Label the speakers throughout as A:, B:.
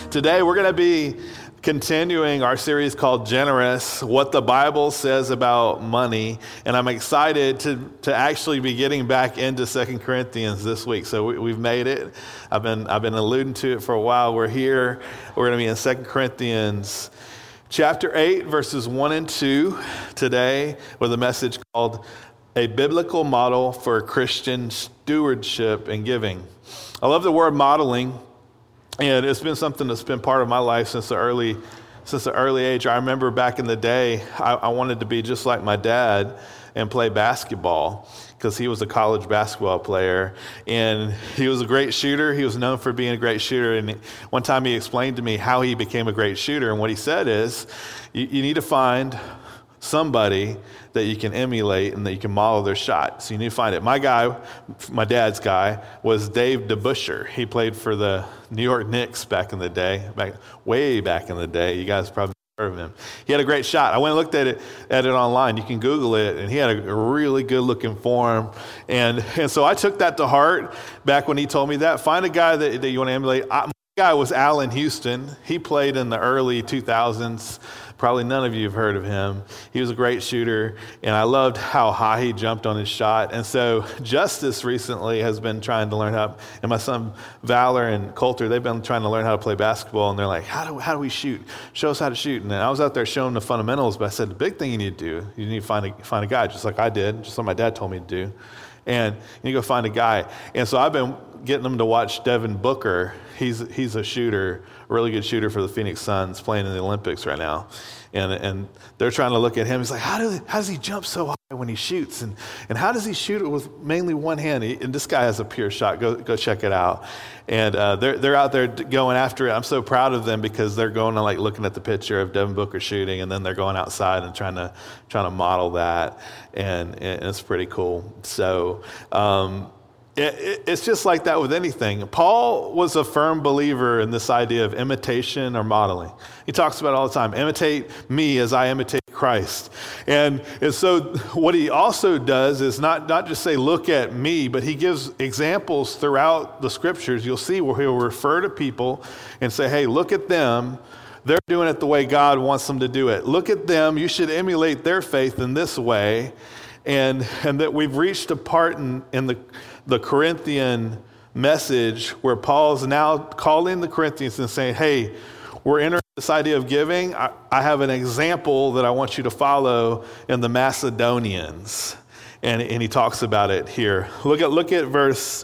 A: Today we're going to be continuing our series called Generous, What the Bible Says About Money. And I'm excited to actually be getting back into 2 Corinthians this week. So we've made it. I've been alluding to it for a while. We're here. We're going to be in 2 Corinthians chapter 8, verses 1 and 2 today with a message called A Biblical Model for Christian Stewardship and Giving. I love the word modeling. And it's been something that's been part of my life since the early age. I remember back in the day, I wanted to be just like my dad and play basketball because he was a college basketball player. And he was a great shooter. He was known for being a great shooter. And one time he explained to me how he became a great shooter. And what he said is, you need to find somebody that you can emulate and that you can model their shot. So you need to find it. My dad's guy, was Dave DeBusschere. He played for the New York Knicks back in the day, way back in the day. You guys probably heard of him. He had a great shot. I went and looked at it online. You can Google it, and he had a really good looking form. And so I took that to heart back when he told me that. Find a guy that you want to emulate. My guy was Allen Houston. He played in the early 2000s. Probably none of you have heard of him. He was a great shooter, and I loved how high he jumped on his shot. And so Justice recently has been trying to learn how, and my son Valor and Coulter, they've been trying to learn how to play basketball, and they're like, how do we shoot? Show us how to shoot. And I was out there showing the fundamentals, but I said, the big thing you need to do, you need to find a guy, just like I did, just like my dad told me to do. And you go find a guy. And so I've been getting them to watch Devin Booker. He's a shooter, a really good shooter for the Phoenix Suns, playing in the Olympics right now. And they're trying to look at him. He's like, how does he jump so high when he shoots? And how does he shoot it with mainly one hand? And this guy has a pure shot. Go check it out. And they're out there going after it. I'm so proud of them because they're going and like looking at the picture of Devin Booker shooting, and then they're going outside and trying to model that. And it's pretty cool. So it's just like that with anything. Paul was a firm believer in this idea of imitation or modeling. He talks about it all the time. Imitate me as I imitate Christ. And so what he also does is not just say, look at me, but he gives examples throughout the scriptures. You'll see where he'll refer to people and say, hey, look at them. They're doing it the way God wants them to do it. Look at them. You should emulate their faith in this way. And that we've reached a part in the Corinthian message where Paul's now calling the Corinthians and saying, hey, we're entering this idea of giving. I have an example that I want you to follow in the Macedonians. And he talks about it here. Look at verse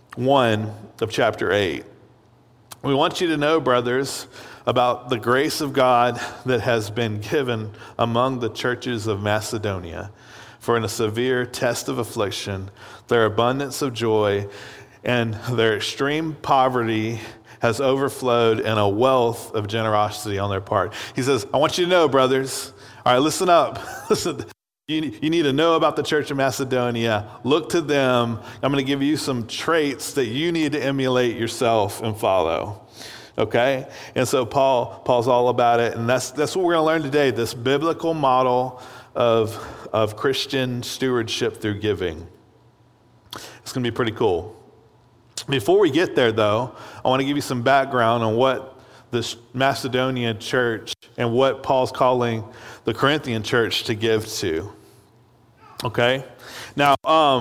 A: 1 of chapter 8. We want you to know, brothers, about the grace of God that has been given among the churches of Macedonia. For in a severe test of affliction, their abundance of joy and their extreme poverty has overflowed in a wealth of generosity on their part. He says, I want you to know, brothers. All right, listen up. Listen, you need to know about the church of Macedonia. Look to them. I'm going to give you some traits that you need to emulate yourself and follow. Okay? And so Paul's all about it. And that's what we're going to learn today, this biblical model of Christian stewardship through giving. It's going to be pretty cool. Before we get there, though, I want to give you some background on what this Macedonian church and what Paul's calling the Corinthian church to give to. Okay? Now,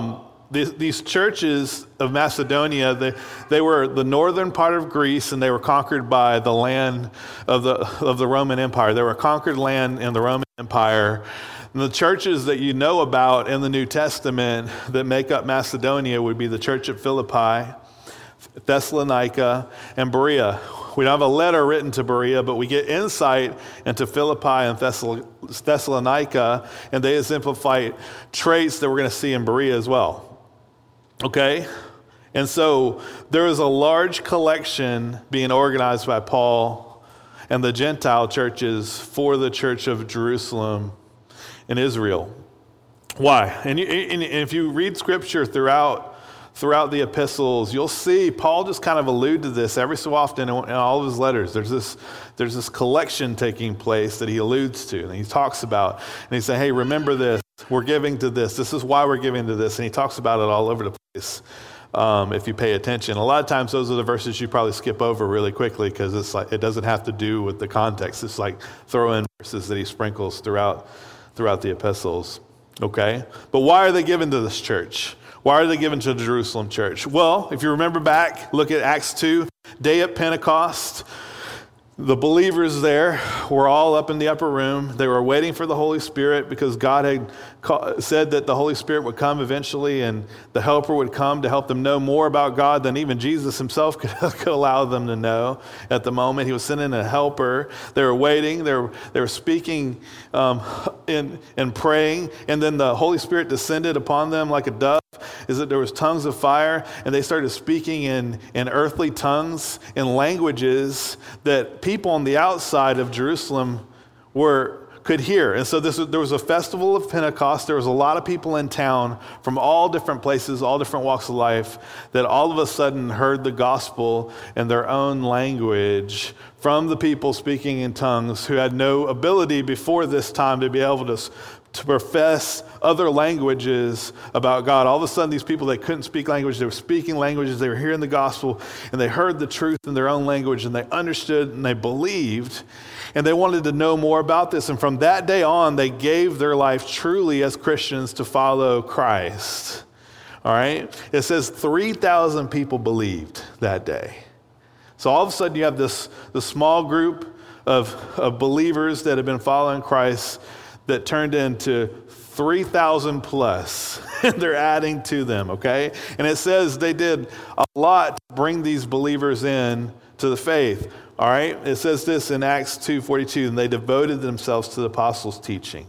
A: these churches of Macedonia, they were the northern part of Greece, and they were conquered by the land of the Roman Empire. They were a conquered land in the Roman Empire. And the churches that you know about in the New Testament that make up Macedonia would be the church at Philippi, Thessalonica, and Berea. We don't have a letter written to Berea, but we get insight into Philippi and Thessalonica, and they exemplify traits that we're going to see in Berea as well. Okay? And so there is a large collection being organized by Paul and the Gentile churches for the church of Jerusalem in Israel. Why? And if you read scripture throughout the epistles, you'll see Paul just kind of allude to this every so often in all of his letters. There's this collection taking place that he alludes to, and he talks about, and he says, hey, remember this. We're giving to this. This is why we're giving to this. And he talks about it all over the place. if you pay attention. A lot of times those are the verses you probably skip over really quickly because it's like it doesn't have to do with the context. It's like throw in verses that he sprinkles throughout the epistles. Okay? But why are they given to this church? Why are they given to the Jerusalem church? Well, if you remember back, look at Acts 2, day at Pentecost. The believers there were all up in the upper room. They were waiting for the Holy Spirit because God had said that the Holy Spirit would come eventually and the Helper would come to help them know more about God than even Jesus himself could allow them to know at the moment. He was sending a helper. They were waiting. They were speaking and praying. And then the Holy Spirit descended upon them like a dove. Is that there was tongues of fire, and they started speaking in earthly tongues, in languages that people on the outside of Jerusalem could hear. And so there was a festival of Pentecost. There was a lot of people in town from all different places, all different walks of life, that all of a sudden heard the gospel in their own language from the people speaking in tongues who had no ability before this time to be able to profess other languages about God. All of a sudden, these people that couldn't speak language, they were speaking languages, they were hearing the gospel, and they heard the truth in their own language, and they understood, and they believed, and they wanted to know more about this. And from that day on, they gave their life truly as Christians to follow Christ. All right? It says 3,000 people believed that day. So all of a sudden, you have this small group of believers that have been following Christ that turned into 3,000 plus, and they're adding to them, okay? And it says they did a lot to bring these believers in to the faith, all right? It says this in Acts 2:42, and they devoted themselves to the apostles' teaching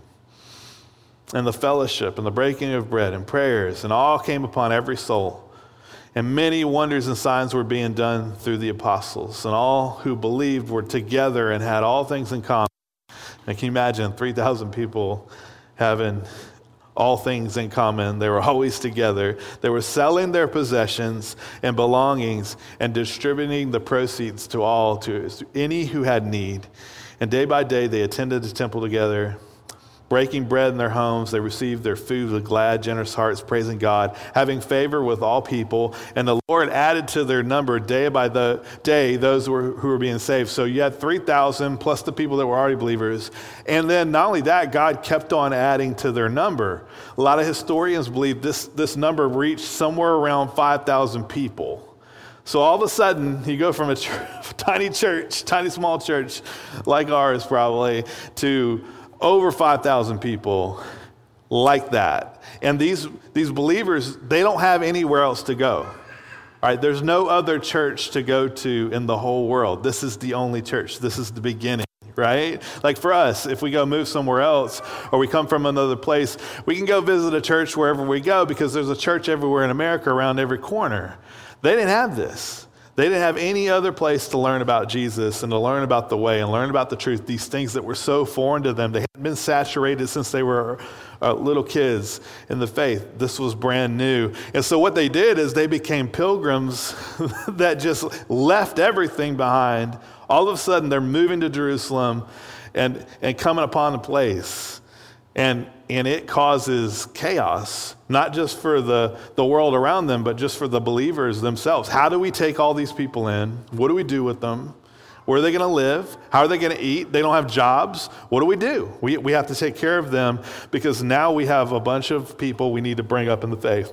A: and the fellowship and the breaking of bread and prayers, and all came upon every soul. And many wonders and signs were being done through the apostles, and all who believed were together and had all things in common. And can you imagine 3,000 people having all things in common? They were always together. They were selling their possessions and belongings and distributing the proceeds to any who had need. And day by day they attended the temple together, breaking bread in their homes. They received their food with glad, generous hearts, praising God, having favor with all people. And the Lord added to their number day by day those who were being saved. So you had 3,000 plus the people that were already believers. And then not only that, God kept on adding to their number. A lot of historians believe this number reached somewhere around 5,000 people. So all of a sudden, you go from a tiny small church like ours probably, to over 5,000 people like that. And these believers, they don't have anywhere else to go. All right, there's no other church to go to in the whole world. This is the only church. This is the beginning, right? Like for us, if we go move somewhere else or we come from another place, we can go visit a church wherever we go because there's a church everywhere in America around every corner. They didn't have this. They didn't have any other place to learn about Jesus and to learn about the way and learn about the truth, these things that were so foreign to them. They hadn't been saturated since they were little kids in the faith. This was brand new. And so what they did is they became pilgrims that just left everything behind. All of a sudden, they're moving to Jerusalem and coming upon a place. And it causes chaos, not just for the world around them, but just for the believers themselves. How do we take all these people in? What do we do with them? Where are they going to live? How are they going to eat? They don't have jobs. What do we do? We have to take care of them because now we have a bunch of people we need to bring up in the faith.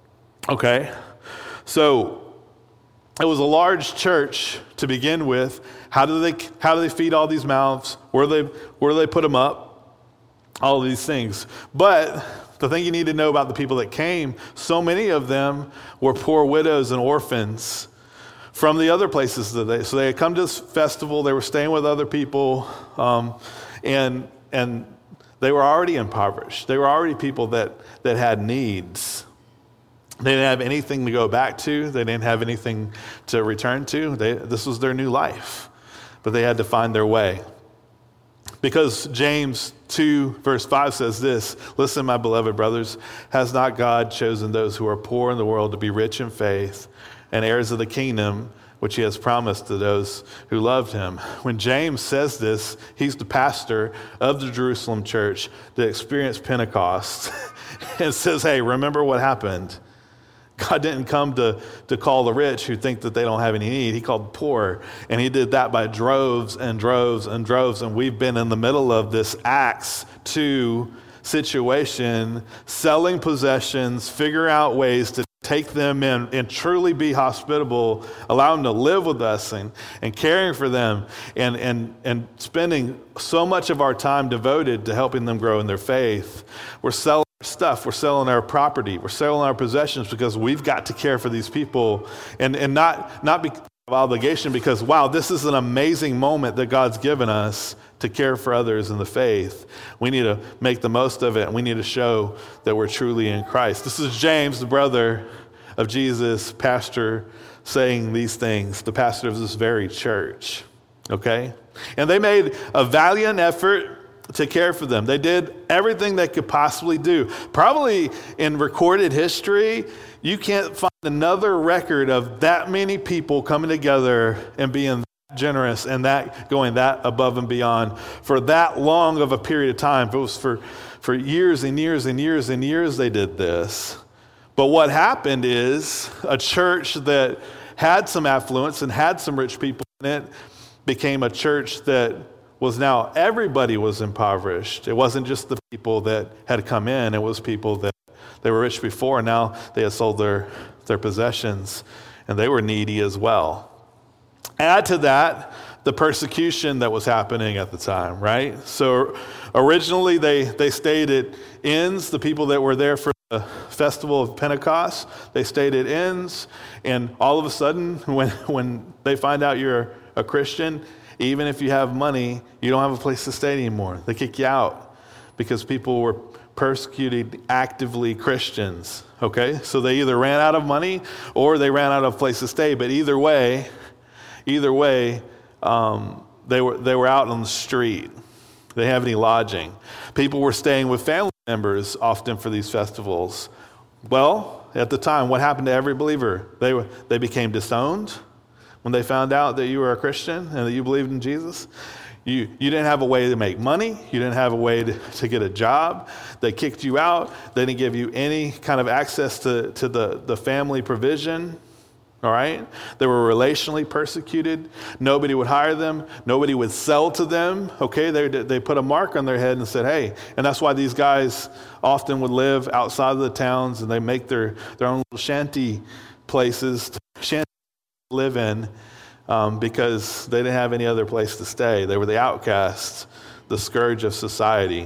A: Okay? So it was a large church to begin with. How do they feed all these mouths? Where do they put them up? All of these things. But the thing you need to know about the people that came, so many of them were poor widows and orphans from the other places so they had come to this festival, they were staying with other people, and they were already impoverished. They were already people that had needs. They didn't have anything to go back to. They didn't have anything to return to. This was their new life, but they had to find their way. Because James 2 verse 5 says this, "Listen, my beloved brothers, has not God chosen those who are poor in the world to be rich in faith and heirs of the kingdom, which he has promised to those who loved him?" When James says this, he's the pastor of the Jerusalem church that experienced Pentecost and says, hey, remember what happened. God didn't come to call the rich who think that they don't have any need. He called the poor. And he did that by droves and droves and droves. And we've been in the middle of this Acts 2 situation, selling possessions, figure out ways to take them in and truly be hospitable, allow them to live with us and caring for them and spending so much of our time devoted to helping them grow in their faith. We're selling our stuff, we're selling our property, we're selling our possessions because we've got to care for these people and not because of obligation, because wow, this is an amazing moment that God's given us to care for others in the faith. We need to make the most of it, and we need to show that we're truly in Christ. This is James, the brother of Jesus, pastor, saying these things, the pastor of this very church, okay? And they made a valiant effort to care for them. They did everything they could possibly do. Probably in recorded history, you can't find another record of that many people coming together and being generous and that going that above and beyond for that long of a period of time. It was for years and years and years and years they did this. But what happened is a church that had some affluence and had some rich people in it became a church that was now everybody was impoverished. It wasn't just the people that had come in. It was people that they were rich before, and now they had sold their possessions, and they were needy as well. Add to that the persecution that was happening at the time, right? So originally they stayed at inns, the people that were there for the festival of Pentecost, they stayed at inns, and all of a sudden when they find out you're a Christian, even if you have money, you don't have a place to stay anymore. They kick you out because people were persecuting actively Christians, okay? So they either ran out of money or they ran out of place to stay, but either way, they were out on the street. They didn't have any lodging. People were staying with family members often for these festivals. Well, at the time, what happened to every believer? They became disowned when they found out that you were a Christian and that you believed in Jesus. You didn't have a way to make money. You didn't have a way to get a job. They kicked you out. They didn't give you any kind of access to the family provision. All right? They were relationally persecuted. Nobody would hire them. Nobody would sell to them. Okay? They put a mark on their head and said, hey, and that's why these guys often would live outside of the towns and they make their own little shanty places to live in because they didn't have any other place to stay. They were the outcasts, the scourge of society.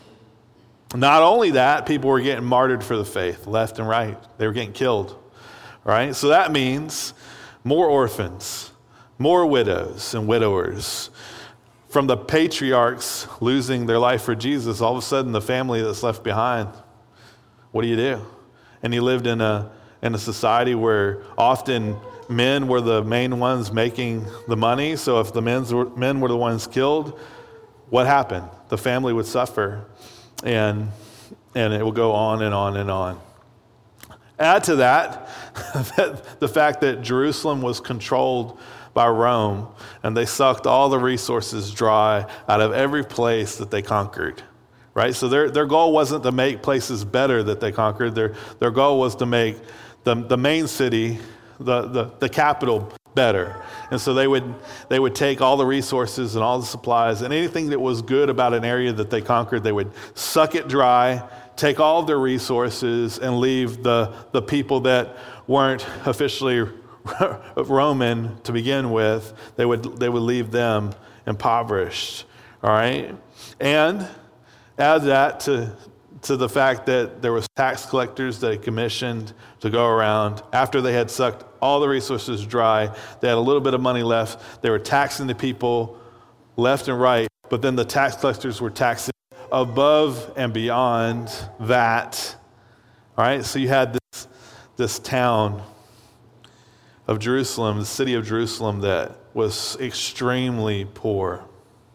A: Not only that, people were getting martyred for the faith, left and right. They were getting killed. Right? So that means more orphans, more widows and widowers. From the patriarchs losing their life for Jesus, all of a sudden the family that's left behind, what do you do? And you lived in a society where often men were the main ones making the money. So if the men were the ones killed, what happened? The family would suffer, and it would go on and on and on. Add to that the fact that Jerusalem was controlled by Rome, and they sucked all the resources dry out of every place that they conquered, right? So their goal wasn't to make places better that they conquered. Their goal was to make the main city, the capital, better. And so they would take all the resources and all the supplies and anything that was good about an area that they conquered, they would suck it dry, take all of their resources and leave the people that weren't officially Roman to begin with, they would leave them impoverished. All right? And add that to the fact that there was tax collectors that had commissioned to go around. After they had sucked all the resources dry, they had a little bit of money left. They were taxing the people left and right, but then the tax collectors were taxing above and beyond that. All right, so you had this town of Jerusalem, the city of Jerusalem, that was extremely poor.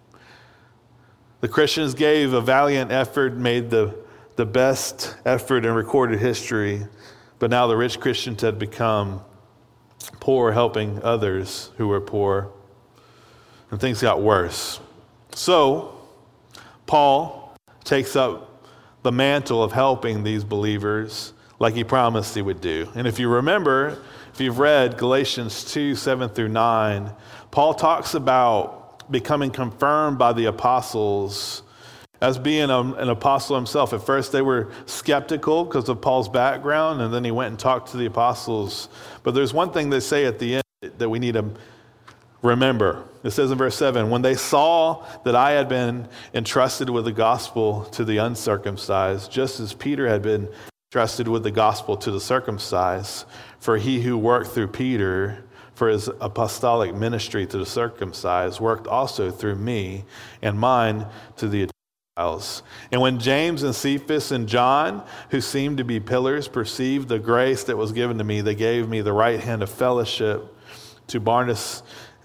A: The Christians gave a valiant effort, made the best effort in recorded history, but now the rich Christians had become poor, helping others who were poor, and things got worse. So Paul takes up the mantle of helping these believers, like he promised he would do. And if you remember, if you've read Galatians 2, 7 through 9, Paul talks about becoming confirmed by the apostles as being an apostle himself. At first they were skeptical because of Paul's background, and then he went and talked to the apostles. But there's one thing they say at the end that we need to remember. It says in verse 7, when they saw that I had been entrusted with the gospel to the uncircumcised, just as Peter had been entrusted with the gospel to the circumcised, for he who worked through Peter for his apostolic ministry to the circumcised worked also through me and mine to the Gentiles. And when James and Cephas and John, who seemed to be pillars, perceived the grace that was given to me, they gave me the right hand of fellowship to Barnabas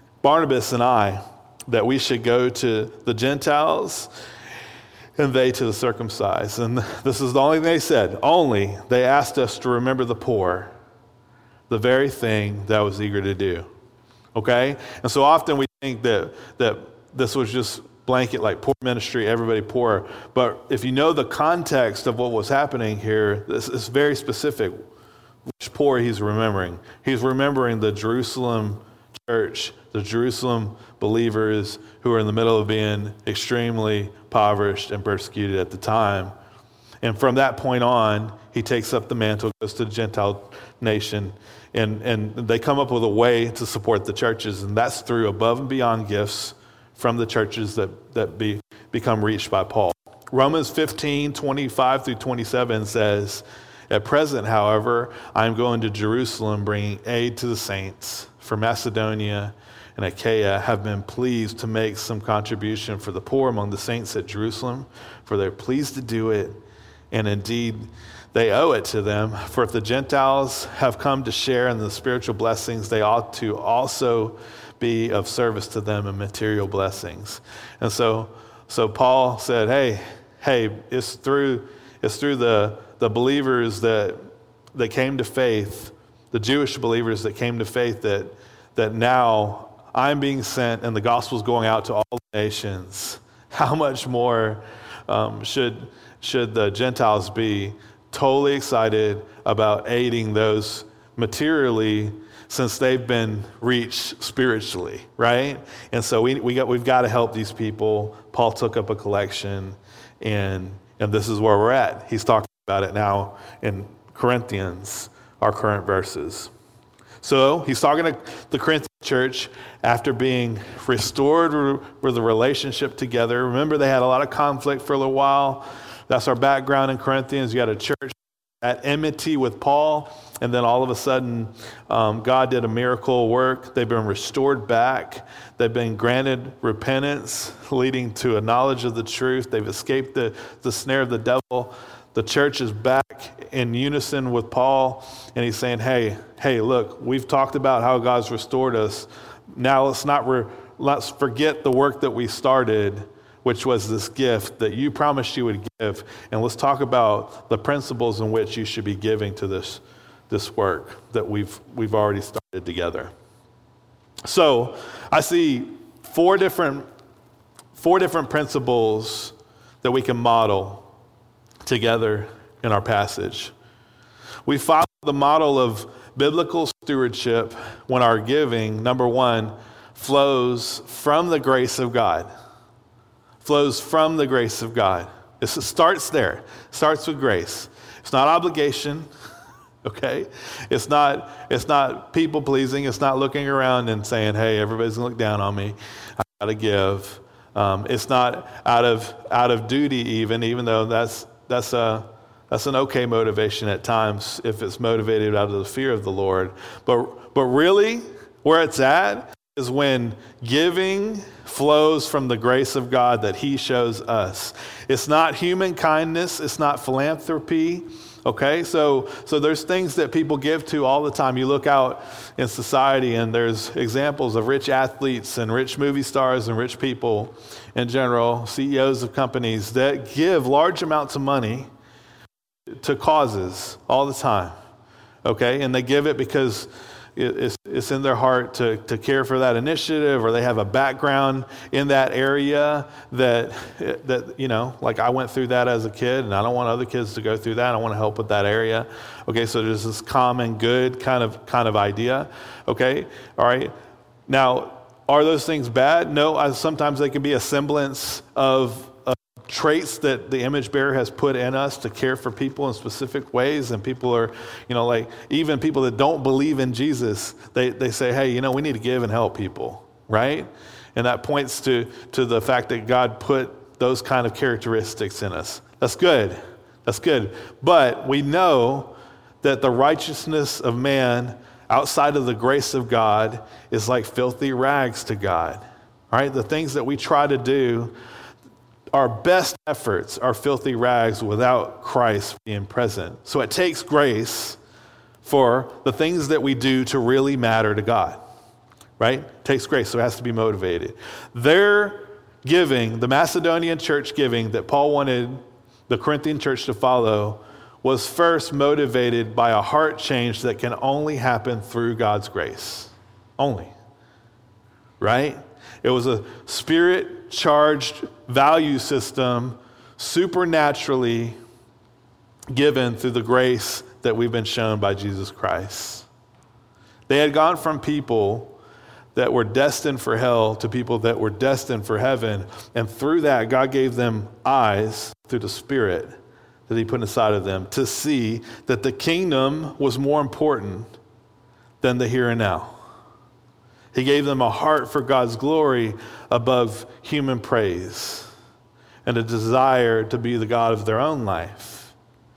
A: and I, that we should go to the Gentiles and they to the circumcised. And this is the only thing they said. Only they asked us to remember the poor, the very thing that I was eager to do. Okay? And so often we think that this was just blanket, like poor ministry, everybody poor. But if you know the context of what was happening here, this is very specific which poor he's remembering. He's remembering the Jerusalem church, the Jerusalem believers who are in the middle of being extremely impoverished and persecuted at the time. And from that point on, he takes up the mantle, goes to the Gentile nation, and they come up with a way to support the churches, and that's through above and beyond gifts from the churches that become reached by Paul. Romans 15, 25 through 27 says, at present, however, I am going to Jerusalem, bringing aid to the saints. For Macedonia and Achaia have been pleased to make some contribution for the poor among the saints at Jerusalem, for they're pleased to do it, and indeed they owe it to them. For if the Gentiles have come to share in the spiritual blessings, they ought to also be of service to them in material blessings. And so Paul said, hey, it's through the believers that came to faith, the Jewish believers that came to faith, that now I'm being sent and the gospel's going out to all the nations. How much more should the Gentiles be totally excited about aiding those materially, since they've been reached spiritually, right? And so we've got to help these people. Paul took up a collection, and this is where we're at. He's talking about it now in Corinthians, our current verses. So he's talking to the Corinthian church after being restored with a relationship together. Remember, they had a lot of conflict for a little while. That's our background in Corinthians. You got a church at enmity with Paul, and then all of a sudden, God did a miracle work. They've been restored back. They've been granted repentance, leading to a knowledge of the truth. They've escaped the snare of the devil. The church is back in unison with Paul, and he's saying, hey, look, we've talked about how God's restored us. Now let's forget the work that we started, which was this gift that you promised you would give, and let's talk about the principles in which you should be giving to this work that we've already started together. So I see four different principles that we can model together in our passage. We follow the model of biblical stewardship when our giving, number one, flows from the grace of God. Flows from the grace of God. It starts there. It starts with grace. It's not obligation, okay? It's not people pleasing. It's not looking around and saying, hey, everybody's gonna look down on me. I gotta give. It's not out of duty even though that's an okay motivation at times if it's motivated out of the fear of the Lord. But really, where it's at is when giving flows from the grace of God that he shows us. It's not human kindness. It's not philanthropy. Okay, so there's things that people give to all the time. You look out in society and there's examples of rich athletes and rich movie stars and rich people in general, CEOs of companies that give large amounts of money to causes all the time. Okay, and they give it because it's in their heart to care for that initiative, or they have a background in that area that like I went through that as a kid, and I don't want other kids to go through that. I want to help with that area. Okay, so there's this common good kind of idea. Okay, all right. Now, are those things bad? No, sometimes they can be a semblance of traits that the image bearer has put in us to care for people in specific ways. And people are, like even people that don't believe in Jesus, they say, hey, we need to give and help people, right? And that points to the fact that God put those kind of characteristics in us. That's good. That's good. But we know that the righteousness of man outside of the grace of God is like filthy rags to God. All right? The things that we try to do, our best efforts are filthy rags without Christ being present. So it takes grace for the things that we do to really matter to God. Right? It takes grace, so it has to be motivated. Their giving, the Macedonian church giving that Paul wanted the Corinthian church to follow, was first motivated by a heart change that can only happen through God's grace. Only. Right? It was a spirit-charged value system supernaturally given through the grace that we've been shown by Jesus Christ. They had gone from people that were destined for hell to people that were destined for heaven. And through that, God gave them eyes through the Spirit that he put inside of them to see that the kingdom was more important than the here and now. He gave them a heart for God's glory above human praise and a desire to be the God of their own life.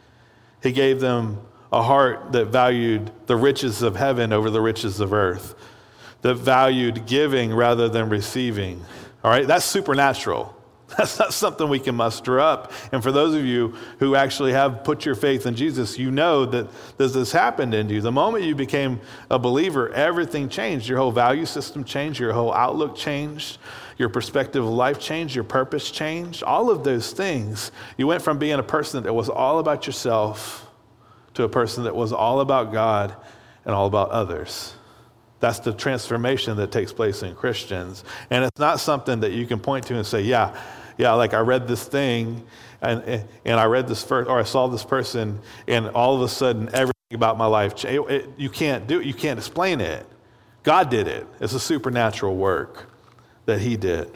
A: He gave them a heart that valued the riches of heaven over the riches of earth, that valued giving rather than receiving. All right, that's supernatural. That's not something we can muster up. And for those of you who actually have put your faith in Jesus, you know that this happened in you. The moment you became a believer, everything changed. Your whole value system changed. Your whole outlook changed. Your perspective of life changed. Your purpose changed. All of those things. You went from being a person that was all about yourself to a person that was all about God and all about others. That's the transformation that takes place in Christians. And it's not something that you can point to and say, yeah, like I read this thing and I read this first, or I saw this person, and all of a sudden everything about my life changed. You can't do it. You can't explain it. God did it. It's a supernatural work that he did.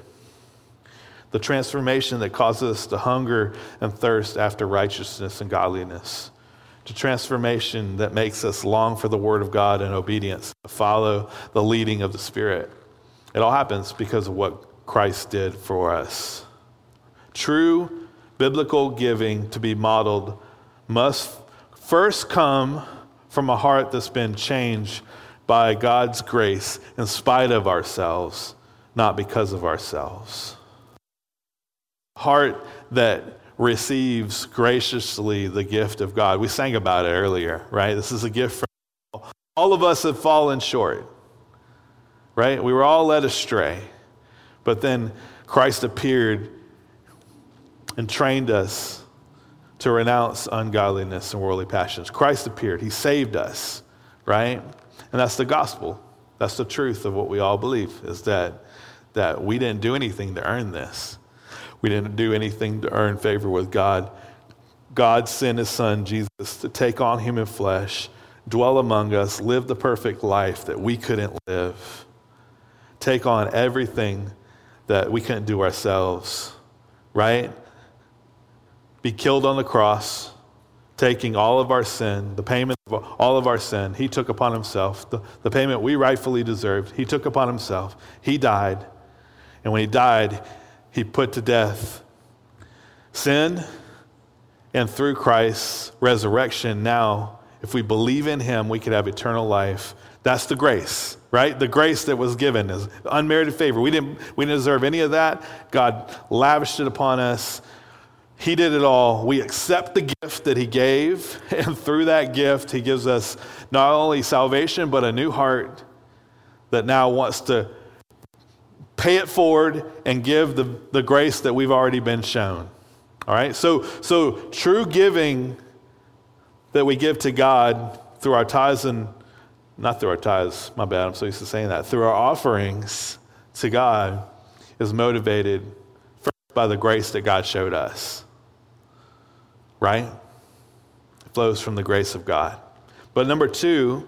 A: The transformation that causes us to hunger and thirst after righteousness and godliness. The transformation that makes us long for the word of God and obedience, to follow the leading of the Spirit. It all happens because of what Christ did for us. True biblical giving to be modeled must first come from a heart that's been changed by God's grace in spite of ourselves, not because of ourselves. Heart that receives graciously the gift of God. We sang about it earlier, right? This is a gift from all of us have fallen short, right? We were all led astray, but then Christ appeared and trained us to renounce ungodliness and worldly passions. Christ appeared. He saved us, right? And that's the gospel. That's the truth of what we all believe, is that we didn't do anything to earn this. We didn't do anything to earn favor with God. God sent his son, Jesus, to take on human flesh, dwell among us, live the perfect life that we couldn't live, take on everything that we couldn't do ourselves, right? Be killed on the cross, taking all of our sin, the payment of all of our sin. He took upon himself the payment we rightfully deserved. He took upon himself. He died. And when he died, he put to death sin, and through Christ's resurrection, now, if we believe in him, we could have eternal life. That's the grace, right? The grace that was given is unmerited favor. We didn't deserve any of that. God lavished it upon us. He did it all. We accept the gift that he gave, and through that gift, he gives us not only salvation, but a new heart that now wants to pay it forward and give the grace that we've already been shown. All right? So true giving that we give to God through our tithes and not through our tithes, my bad, I'm so used to saying that, through our offerings to God is motivated first by the grace that God showed us, right? It flows from the grace of God. But number two,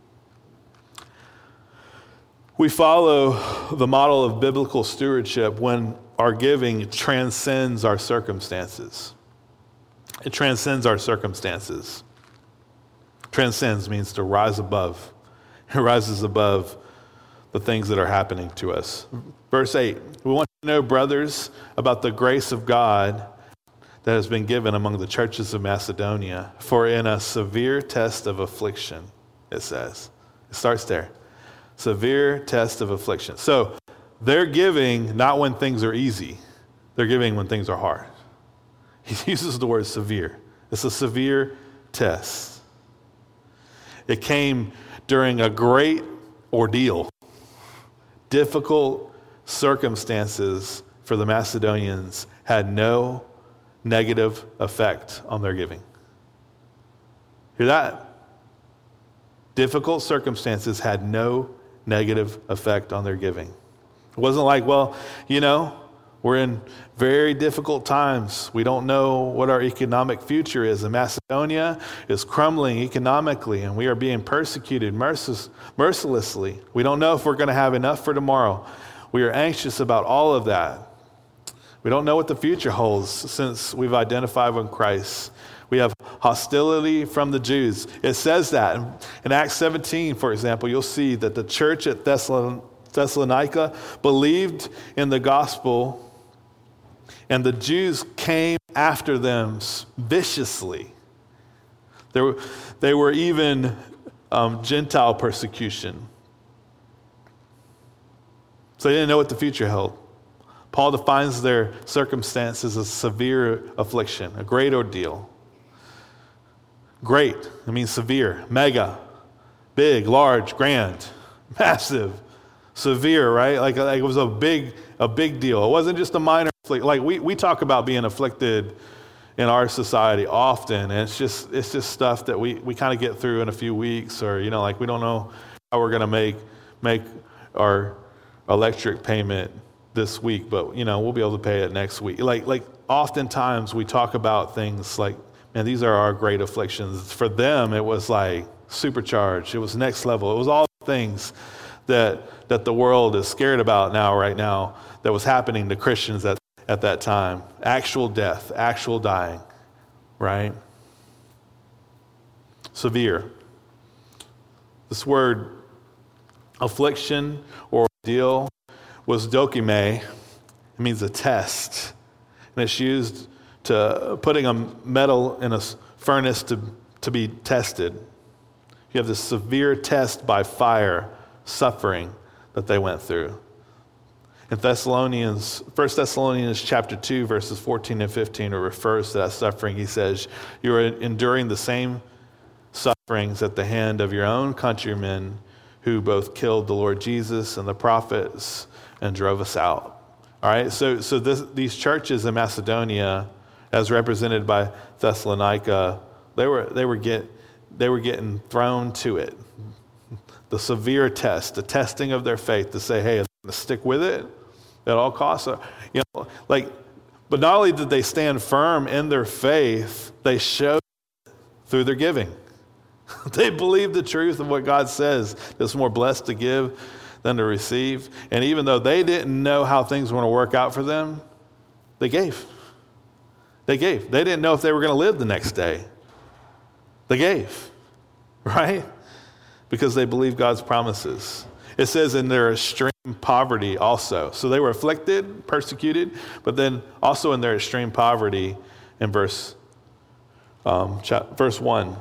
A: we follow the model of biblical stewardship when our giving transcends our circumstances. It transcends our circumstances. Transcends means to rise above. It rises above the things that are happening to us. Verse 8, we want to know, brothers, about the grace of God that has been given among the churches of Macedonia. For in a severe test of affliction, it says. It starts there. Severe test of affliction. So they're giving not when things are easy. They're giving when things are hard. He uses the word severe. It's a severe test. It came during a great ordeal, difficult circumstances for the Macedonians had no negative effect on their giving. Hear that? Difficult circumstances had no negative effect on their giving. It wasn't like, well, we're in very difficult times. We don't know what our economic future is. And Macedonia is crumbling economically, and we are being persecuted mercilessly. We don't know if we're going to have enough for tomorrow. We are anxious about all of that. We don't know what the future holds since we've identified with Christ. We have hostility from the Jews. It says that. In Acts 17, for example, you'll see that the church at Thessalonica believed in the gospel, and the Jews came after them viciously. They were even Gentile persecution. So they didn't know what the future held. Paul defines their circumstances as severe affliction, a great ordeal. Great, it means severe, mega, big, large, grand, massive, severe, right? Like it was a big deal. It wasn't just a minor affliction. Like we talk about being afflicted in our society often, and it's just stuff that we kind of get through in a few weeks, or like we don't know how we're going to make our electric payment this week, but we'll be able to pay it next week. Like oftentimes we talk about things like, man, these are our great afflictions. For them, it was like supercharged. It was next level. It was all the things that the world is scared about right now, that was happening to Christians at that time. Actual death, actual dying, right? Severe. This word affliction or ordeal was dokime. It means a test. And it's used to putting a metal in a furnace to be tested. You have this severe test by fire, suffering that they went through. In 1 Thessalonians chapter 2, verses 14 and 15, it refers to that suffering. He says, you are enduring the same sufferings at the hand of your own countrymen who both killed the Lord Jesus and the prophets and drove us out. All right, so these churches in Macedonia, as represented by Thessalonica, they were getting thrown to it. The severe test, the testing of their faith, to say, hey, I'm going to stick with it at all costs. But not only did they stand firm in their faith, they showed through their giving. They believed the truth of what God says. It's more blessed to give than to receive. And even though they didn't know how things were going to work out for them, they gave. They gave. They didn't know if they were going to live the next day. They gave, right? Because they believed God's promises. It says in their extreme poverty also. So they were afflicted, persecuted, but then also in their extreme poverty in verse 1.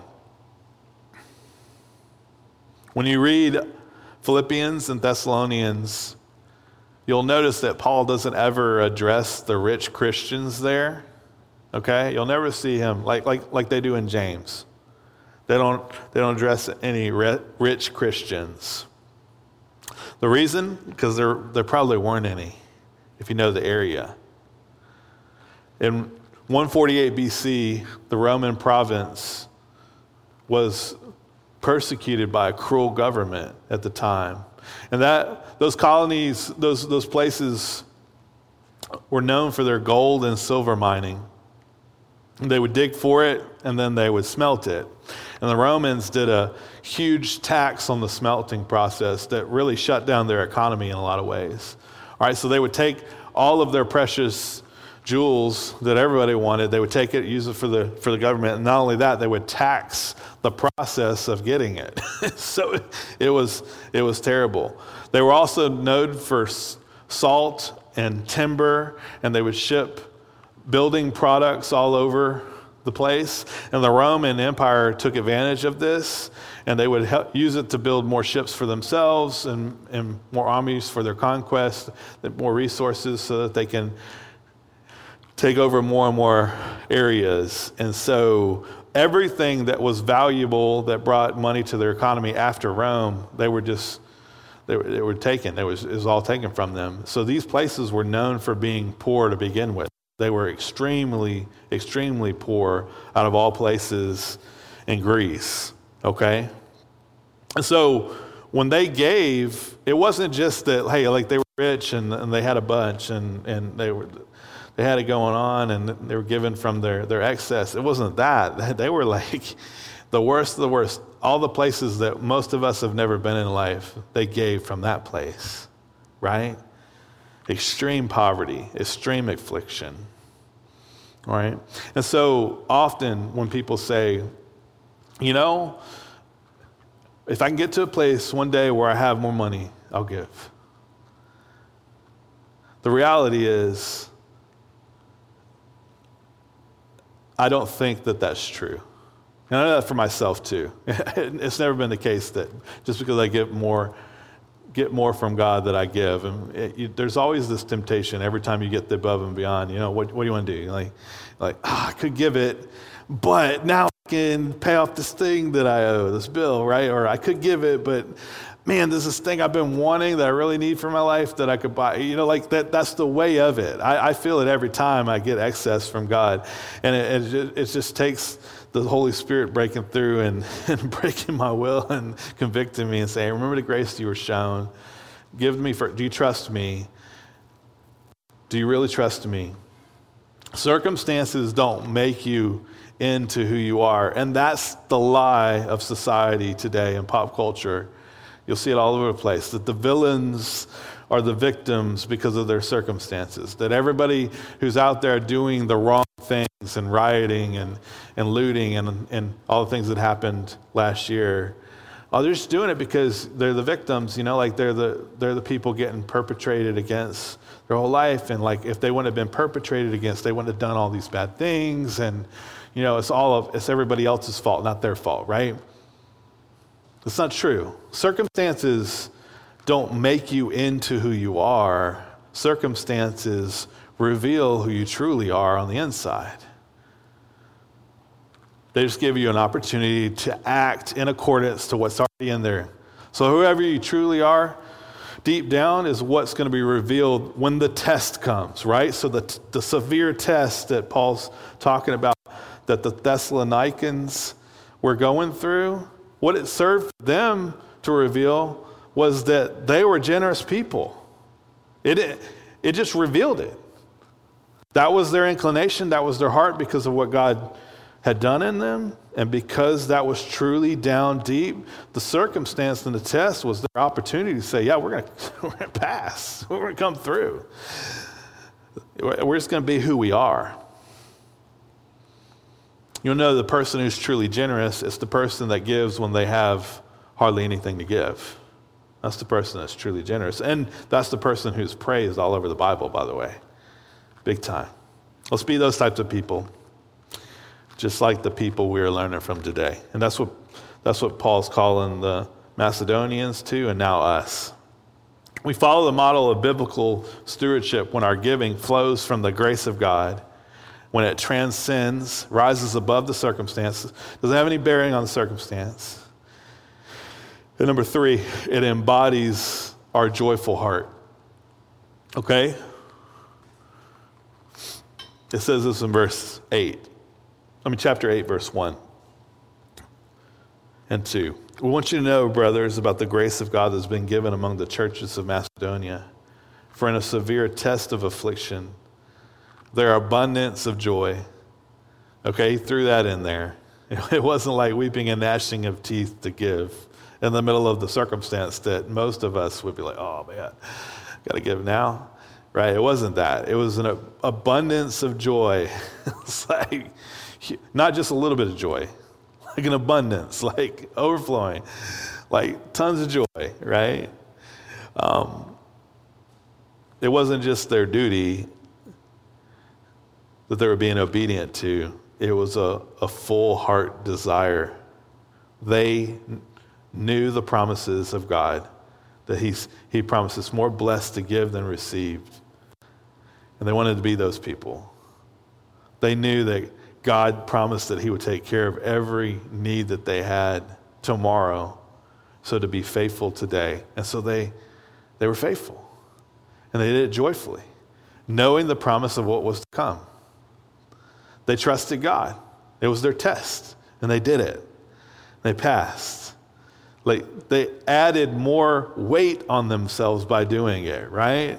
A: When you read Philippians and Thessalonians, you'll notice that Paul doesn't ever address the rich Christians there. Okay? You'll never see him like they do in James. They don't address any rich Christians. The reason? Because there probably weren't any, if you know the area. In 148 BC, the Roman province was persecuted by a cruel government at the time. And that those colonies, those places were known for their gold and silver mining. They would dig for it, and then they would smelt it. And the Romans did a huge tax on the smelting process that really shut down their economy in a lot of ways. All right, so they would take all of their precious jewels that everybody wanted, they would take it, use it for the government, and not only that, they would tax the process of getting it. So it was terrible. They were also known for salt and timber, and they would ship building products all over the place. And the Roman Empire took advantage of this, and they would use it to build more ships for themselves and more armies for their conquest, more resources so that they can take over more and more areas. And so everything that was valuable that brought money to their economy after Rome, they were taken. It was all taken from them. So these places were known for being poor to begin with. They were extremely, extremely poor out of all places in Greece, okay? And so when they gave, it wasn't just that, hey, like they were rich and they had a bunch and they had it going on and they were given from their excess. It wasn't that. They were like the worst of the worst. All the places that most of us have never been in life, they gave from that place, right? Extreme poverty, extreme affliction, all right? And so often when people say, you know, if I can get to a place one day where I have more money, I'll give. The reality is, I don't think that that's true. And I know that for myself too. It's never been the case that just because I get more from God that I give. And there's always this temptation every time you get the above and beyond. You know, what do you want to do? I could give it, but now I can pay off this thing that I owe, this bill, right? Or I could give it, but man, there's this thing I've been wanting that I really need for my life that I could buy. You know, like that's the way of it. I feel it every time I get excess from God. And it just takes the Holy Spirit breaking through and breaking my will and convicting me and saying, remember the grace you were shown. Do you trust me? Do you really trust me? Circumstances don't make you into who you are. And that's the lie of society today in pop culture. You'll see it all over the place, that the villains are the victims because of their circumstances, that everybody who's out there doing the wrong things and rioting and looting and all the things that happened last year, they're just doing it because they're the victims, you know, like they're the people getting perpetrated against their whole life. And like if they wouldn't have been perpetrated against, they wouldn't have done all these bad things. And, you know, it's everybody else's fault, not their fault, right? It's not true. Circumstances don't make you into who you are. Circumstances reveal who you truly are on the inside. They just give you an opportunity to act in accordance to what's already in there. So whoever you truly are, deep down is what's going to be revealed when the test comes, right? So the severe test that Paul's talking about that the Thessalonians were going through, what it served for them to reveal was that they were generous people. It just revealed it. That was their inclination. That was their heart because of what God had done in them. And because that was truly down deep, the circumstance and the test was their opportunity to say, yeah, we're going to pass. We're going to come through. We're just going to be who we are. You'll know the person who's truly generous is the person that gives when they have hardly anything to give. That's the person that's truly generous. And that's the person who's praised all over the Bible, by the way. Big time. Let's be those types of people, just like the people we are learning from today. And that's what Paul's calling the Macedonians to, and now us. We follow the model of biblical stewardship when our giving flows from the grace of God, when it transcends, rises above the circumstances, doesn't have any bearing on the circumstance. And number 3, it embodies our joyful heart. Okay? It says this in chapter 8, verse 1. and 2. We want you to know, brothers, about the grace of God that's been given among the churches of Macedonia. For in a severe test of affliction, their abundance of joy. Okay, he threw that in there. It wasn't like weeping and gnashing of teeth to give in the middle of the circumstance that most of us would be like, oh man, got to give now, right? It wasn't that. It was an abundance of joy. It's like not just a little bit of joy, like an abundance, like overflowing, like tons of joy, right? It wasn't just their duty that they were being obedient to. It was a full heart desire. They knew the promises of God, that he promises more blessed to give than received. And they wanted to be those people. They knew that God promised that he would take care of every need that they had tomorrow, so to be faithful today. And so they were faithful. And they did it joyfully, knowing the promise of what was to come. They trusted God. It was their test, and they did it. They passed. Like they added more weight on themselves by doing it, right?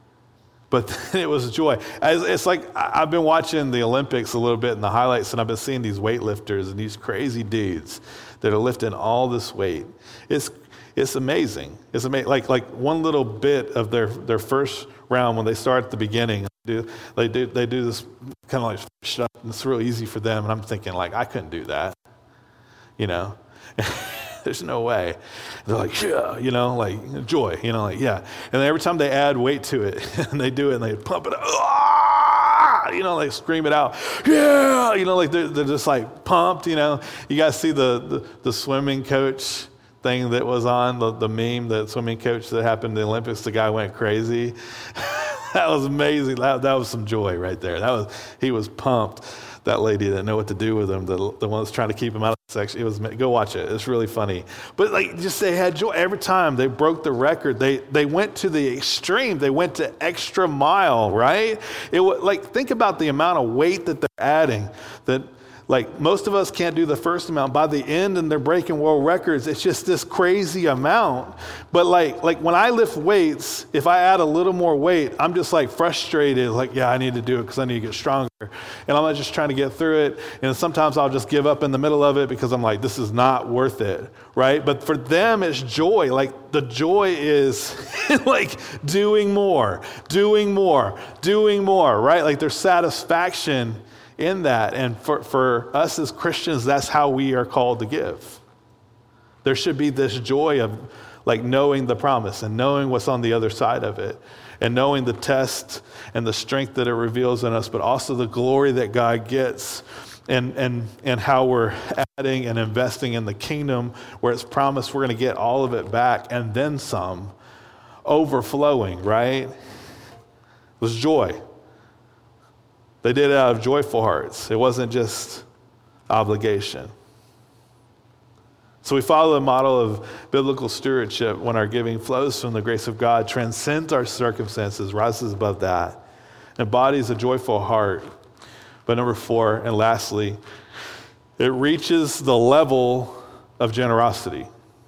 A: But then it was joy. It's like I've been watching the Olympics a little bit in the highlights, and I've been seeing these weightlifters and these crazy dudes that are lifting all this weight. It's amazing. It's amazing. Like one little bit of their first round when they start at the beginning, they do this kind of like stuff, and it's real easy for them. And I'm thinking like I couldn't do that, you know. There's no way. They're like, yeah, you know, like joy, you know, like, yeah. And then every time they add weight to it and they do it and they pump it up, you know, like scream it out. Yeah. You know, like they're just like pumped, you know. You guys see the swimming coach thing that was on the meme, the swimming coach that happened in the Olympics, the guy went crazy. That was amazing. That was some joy right there. He was pumped. That lady didn't know what to do with him, the one that's trying to keep him out of the section. Go watch it. It's really funny. But like, just they had joy every time they broke the record. They went to the extreme. They went to extra mile, right? It was like, think about the amount of weight that they're adding. That like most of us can't do the first amount. By the end, and they're breaking world records. It's just this crazy amount. But like when I lift weights, if I add a little more weight, I'm just like frustrated. Like, yeah, I need to do it because I need to get stronger. And I'm not just trying to get through it. And sometimes I'll just give up in the middle of it because I'm like, this is not worth it, right? But for them, it's joy. Like the joy is like doing more, right? Like there's satisfaction in that. And for us as Christians, that's how we are called to give. There should be this joy of like knowing the promise and knowing what's on the other side of it and knowing the test and the strength that it reveals in us, but also the glory that God gets and how we're adding and investing in the kingdom where it's promised we're going to get all of it back and then some, overflowing, right? It was joy. They did it out of joyful hearts. It wasn't just obligation. So we follow the model of biblical stewardship when our giving flows from the grace of God, transcends our circumstances, rises above that, embodies a joyful heart. But number 4, and lastly, it reaches the level of generosity.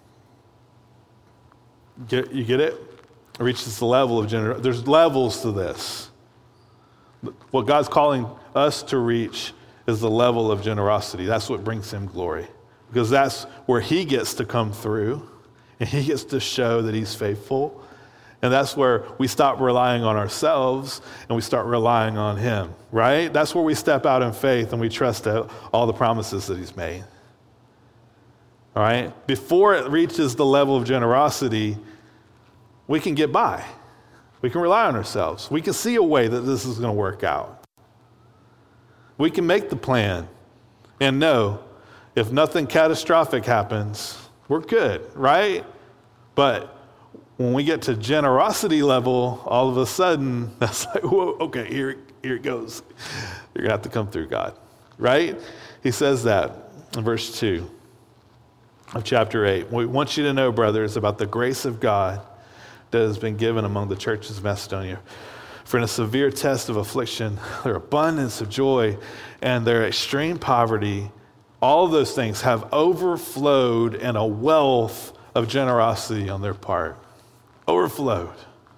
A: You get it? It reaches the level of generosity. There's levels to this. What God's calling us to reach is the level of generosity. That's what brings him glory. Because that's where he gets to come through and he gets to show that he's faithful. And that's where we stop relying on ourselves and we start relying on him, right? That's where we step out in faith and we trust all the promises that he's made. All right? Before it reaches the level of generosity, we can get by. We can rely on ourselves. We can see a way that this is going to work out. We can make the plan and know if nothing catastrophic happens, we're good, right? But when we get to generosity level, all of a sudden, that's like, whoa, okay, here it goes. You're going to have to come through, God, right? He says that in verse 2 of chapter 8. We want you to know, brothers, about the grace of God that has been given among the churches of Macedonia. For in a severe test of affliction, their abundance of joy and their extreme poverty all of those things have overflowed in a wealth of generosity on their part. Overflowed.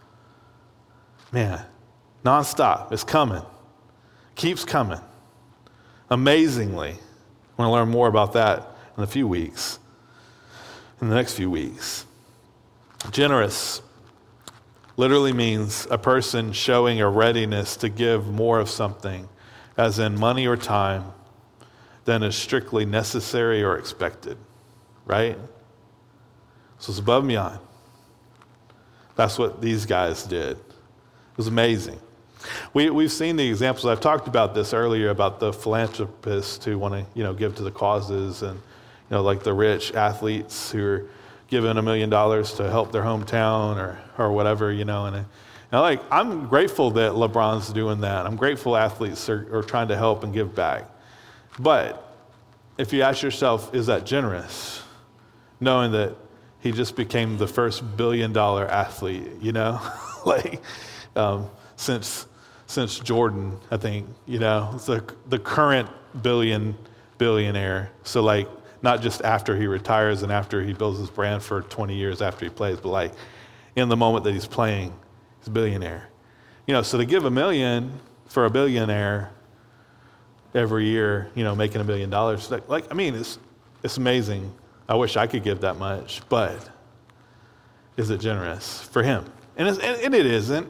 A: Man, nonstop. It's coming. Keeps coming. Amazingly. I'm going to learn more about that in a few weeks. In the next few weeks. Generous literally means a person showing a readiness to give more of something, as in money or time, than is strictly necessary or expected. Right? So it's above and beyond. That's what these guys did. It was amazing. We've seen the examples. I've talked about this earlier about the philanthropists who want to, give to the causes, and like the rich athletes who are giving $1 million to help their hometown or whatever, and I'm grateful that LeBron's doing that. I'm grateful athletes are trying to help and give back. But if you ask yourself, is that generous? Knowing that he just became the first $1 billion athlete, since Jordan, I think, the current billionaire. So not just after he retires and after he builds his brand for 20 years after he plays, but in the moment that he's playing, he's a billionaire. So to give $1 million for a billionaire every year, making $1 billion, it's amazing. I wish I could give that much, but is it generous for him? And it isn't,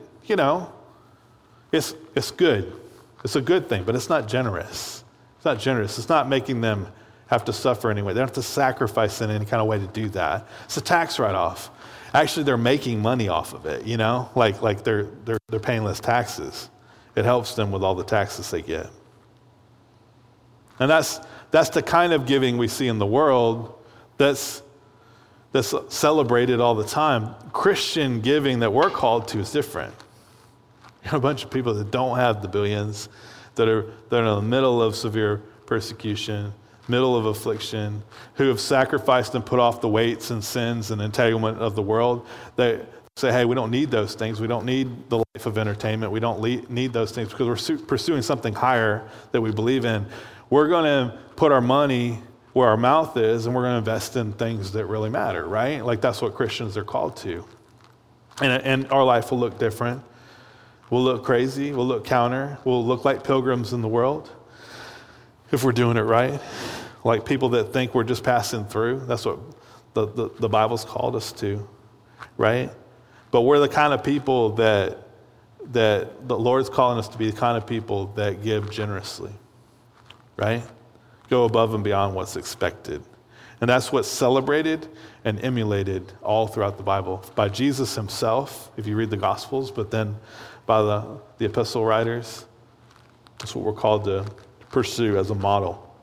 A: It's good. It's a good thing, but it's not generous. It's not generous. It's not making them have to suffer anyway. They don't have to sacrifice in any kind of way to do that. It's a tax write-off. Actually, they're making money off of it, like they're paying less taxes. It helps them with all the taxes they get. And that's the kind of giving we see in the world that's celebrated all the time. Christian giving that we're called to is different. A bunch of people that don't have the billions, that are in the middle of severe persecution, middle of affliction, who have sacrificed and put off the weights and sins and entanglement of the world. They say, hey, we don't need those things. We don't need the life of entertainment. We don't need those things because we're pursuing something higher that we believe in. We're going to put our money where our mouth is, and we're going to invest in things that really matter, right? That's what Christians are called to. And our life will look different. We'll look crazy. We'll look counter. We'll look like pilgrims in the world if we're doing it right. Like people that think we're just passing through. That's what the Bible's called us to, right? But we're the kind of people that the Lord's calling us to be, the kind of people that give generously, right? Go above and beyond what's expected. And that's what's celebrated and emulated all throughout the Bible by Jesus himself, if you read the Gospels, but then by the epistle writers. That's what we're called to pursue as a model.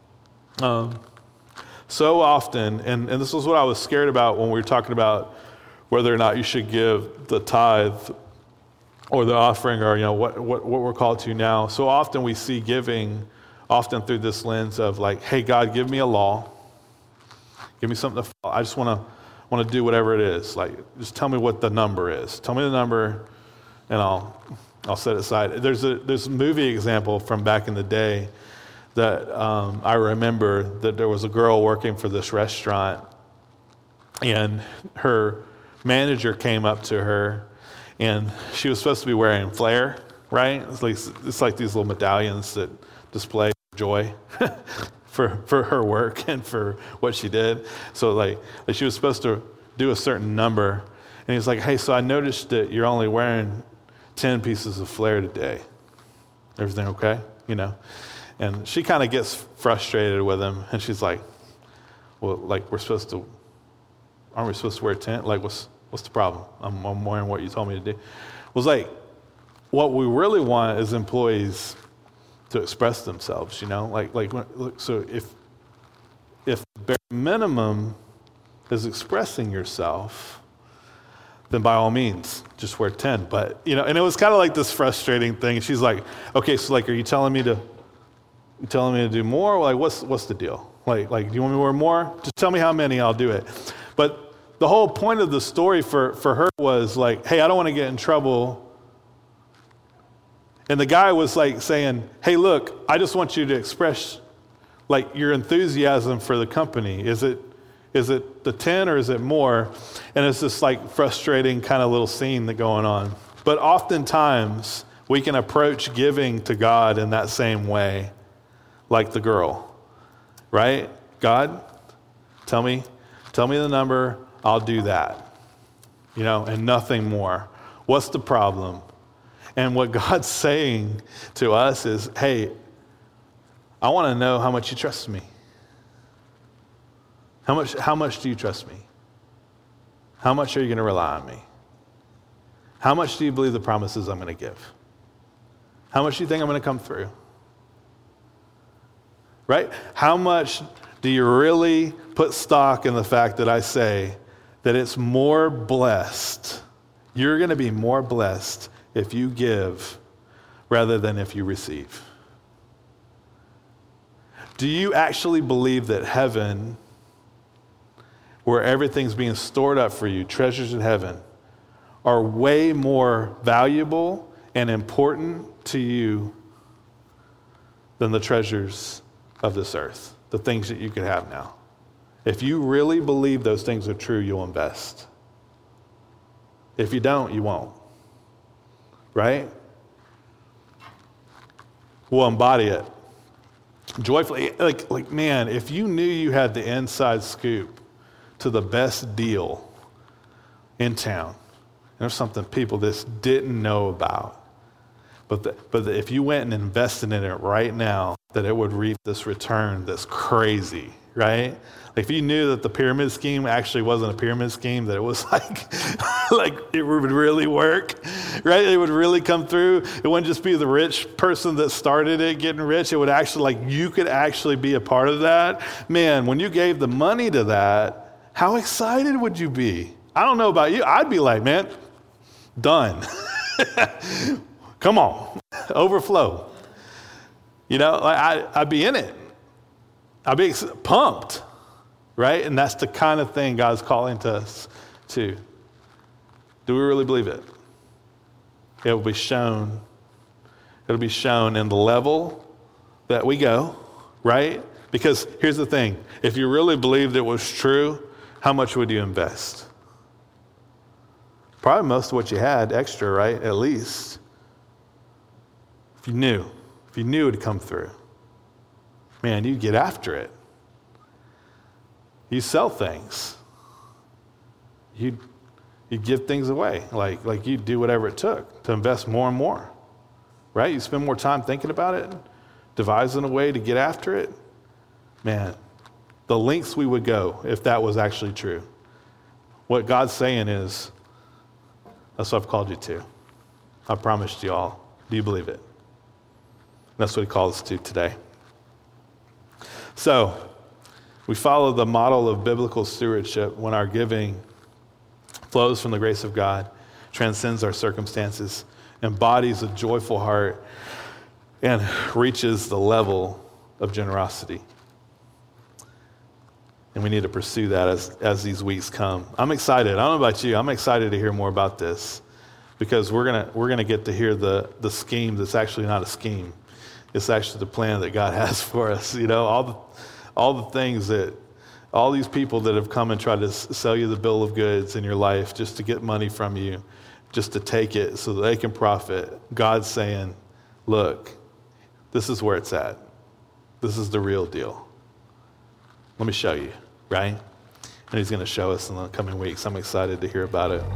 A: So often, and this is what I was scared about when we were talking about whether or not you should give the tithe or the offering, or what we're called to now. So often we see giving often through this lens of hey, God, give me a law. Give me something to follow. I just want to do whatever it is. Just tell me what the number is. Tell me the number, and I'll set it aside. There's a movie example from back in the day that I remember that there was a girl working for this restaurant, and her manager came up to her, and she was supposed to be wearing flair, right? It's like these little medallions that display joy for her work and for what she did. So she was supposed to do a certain number, and he's like, hey, so I noticed that you're only wearing 10 pieces of flair today. Everything okay? And she kind of gets frustrated with him, and she's like, well, aren't we supposed to wear 10? What's the problem? I'm wearing what you told me to do. It was what we really want is employees to express themselves, so if bare minimum is expressing yourself, then by all means, just wear 10. But, and it was kind of this frustrating thing. And she's like, okay, so are you telling me to do more? What's the deal? Do you want me to wear more? Just tell me how many, I'll do it. But the whole point of the story for her was hey, I don't want to get in trouble. And the guy was saying, hey, look, I just want you to express Like your enthusiasm for the company. Is it the 10 or is it more? And it's this like frustrating kind of little scene that's going on. But oftentimes we can approach giving to God in that same way, like the girl, right? God, tell me the number, I'll do that, and nothing more. What's the problem? And what God's saying to us is, hey, I want to know how much you trust me. How much do you trust me? How much are you going to rely on me? How much do you believe the promises I'm going to give? How much do you think I'm going to come through? Right? How much do you really put stock in the fact that I say that it's more blessed? You're going to be more blessed if you give rather than if you receive. Do you actually believe that heaven, where everything's being stored up for you, treasures in heaven, are way more valuable and important to you than the treasures of this earth, the things that you could have now? If you really believe those things are true, you'll invest. If you don't, you won't. Right? We'll embody it joyfully. Like man, if you knew you had the inside scoop to the best deal in town, there's something people just didn't know about. But if you went and invested in it right now, that it would reap this return that's crazy, right? Like if you knew that the pyramid scheme actually wasn't a pyramid scheme, that it was like it would really work, right? It would really come through. It wouldn't just be the rich person that started it getting rich. It would actually, you could actually be a part of that. Man, when you gave the money to that, how excited would you be? I don't know about you. I'd be like, man, done. Come on, overflow. I'd be in it. I'd be pumped, right? And that's the kind of thing God's calling to us to. Do we really believe it? It will be shown. It'll be shown in the level that we go, right? Because here's the thing. If you really believed it was true, how much would you invest? Probably most of what you had extra, right? At least. If you knew it would come through, man, you get after it. You sell things. You give things away. Like you do whatever it took to invest more and more, right? You spend more time thinking about it, devising a way to get after it. Man, the lengths we would go if that was actually true. What God's saying is, that's what I've called you to. I promised you all. Do you believe it? That's what he calls us to today. So, we follow the model of biblical stewardship when our giving flows from the grace of God, transcends our circumstances, embodies a joyful heart, and reaches the level of generosity. And we need to pursue that as these weeks come. I'm excited. I don't know about you. I'm excited to hear more about this because we're gonna get to hear the scheme that's actually not a scheme. It's actually the plan that God has for us. All the things that, all these people that have come and tried to sell you the bill of goods in your life just to get money from you, just to take it so that they can profit. God's saying, look, this is where it's at. This is the real deal. Let me show you, right? And he's going to show us in the coming weeks. I'm excited to hear about it.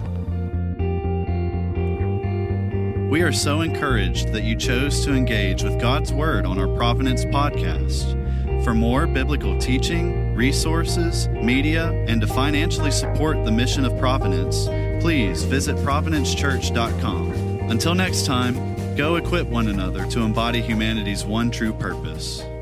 B: We are so encouraged that you chose to engage with God's Word on our Providence podcast. For more biblical teaching, resources, media, and to financially support the mission of Providence, please visit providencechurch.com. Until next time, go equip one another to embody humanity's one true purpose.